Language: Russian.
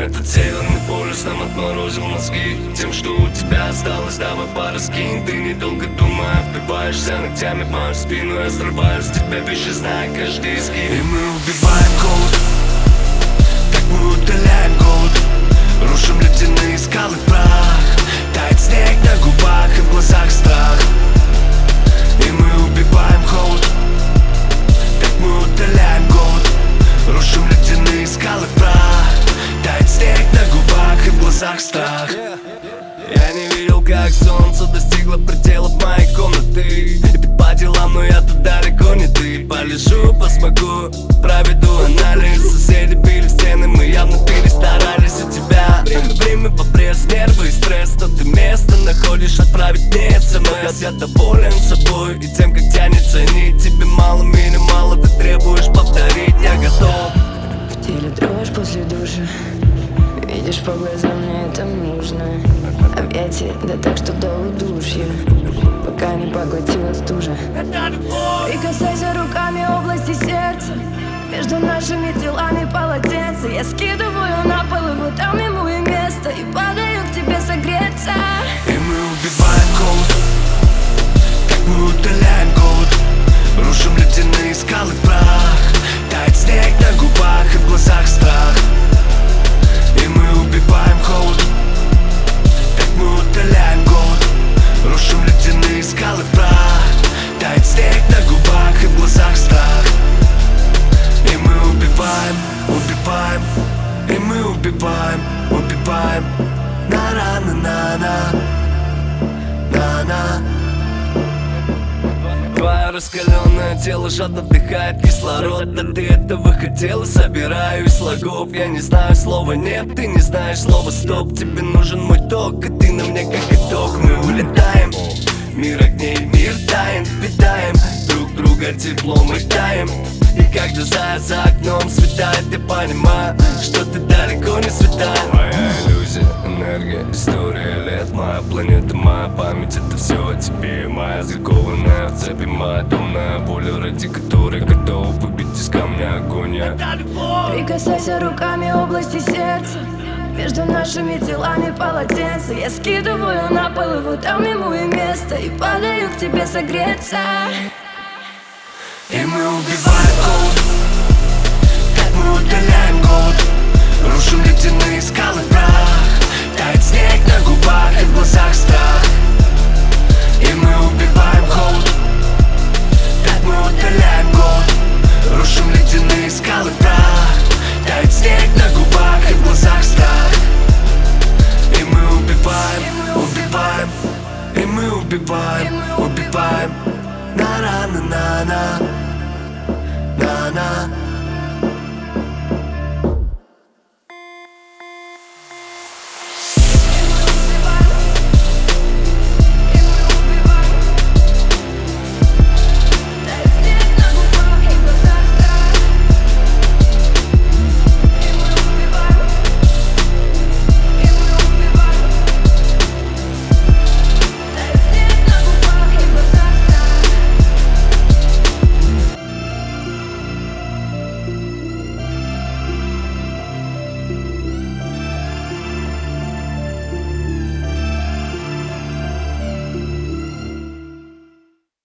Этот северный полюс нам отморозил мозги тем, что у тебя осталось, давай пара скинь. Ты недолго думая, впиваешься ногтями в мою спину. Я срываю с тебя вещи, зная каждый изгиб. И мы убиваем холод, так мы удаляем голод. Рушим ледяные скалы в прах. Тает снег на губах и в глазах страх. И мы убиваем холод, так мы удаляем голод. Рушим ледяные скалы в прах. Тает снег на губах и в глазах страх. Я не видел, как солнце достигло предела моей комнаты. И ты по делам, но я тут далеко не ты. Полежу, посмогу, проведу анализ. Соседи били в стены, мы явно перестарались. У тебя время в обрез, нервы и стресс. То ты место находишь, отправить мне смс. Я доволен собой и тем, как тянется нить. Тебе мало, меня мало, ты требуешь повторить. Я готов. В теле дрожь после душа. Видишь по глазам, мне это нужно. Объятия, да так, что до удушья, пока не поглотила стужа. Прикасайся руками области сердца. Между нашими телами полотенце. Я скидываю на пол, и вот там ему и место. И падаю к тебе согреться. И мы убиваем холод, так мы удаляем голод. Рушим ледяные скалы в прах. Тает снег на губах и в глазах страх. И мы убиваем холод, так мы удаляем голод. Рушим ледяные скалы в прах. Тает снег на губах и в глазах страх. И мы убиваем, убиваем. И мы убиваем, убиваем. На-на-на-на-на, на-на. Твое раскаленное тело жадно вдыхает кислород. Да ты этого хотела, собираю из слогов. Я не знаю слова нет, ты не знаешь слова стоп. Тебе нужен мой ток, и ты на мне как итог. Мы улетаем, мир огней, мир тает, питаем друг друга теплом и таем. И когда за окном светает, я понимаю, что ты далеко не святая. Моя иллюзия, энергия, история лет. Моя планета, моя память, это все о тебе. Моя закованная в цепи, моя домная воля, ради которой готова выбить из камня огонь. Прикасайся руками области сердца. Между нашими телами полотенце. Я скидываю на пол, и вот там ему и место. И падаю к тебе согреться. И мы убиваем холод, так мы удаляем голод. Рушим ледяные скалы в прах. Тает снег на губах и в глазах страх. И мы убиваем холод, так мы удаляем голод. Рушим ледяные скалы в прах. Тает снег на губах и в глазах страх. И мы убиваем, убиваем. И мы убиваем, убиваем. На-на-на-на-на, на-на.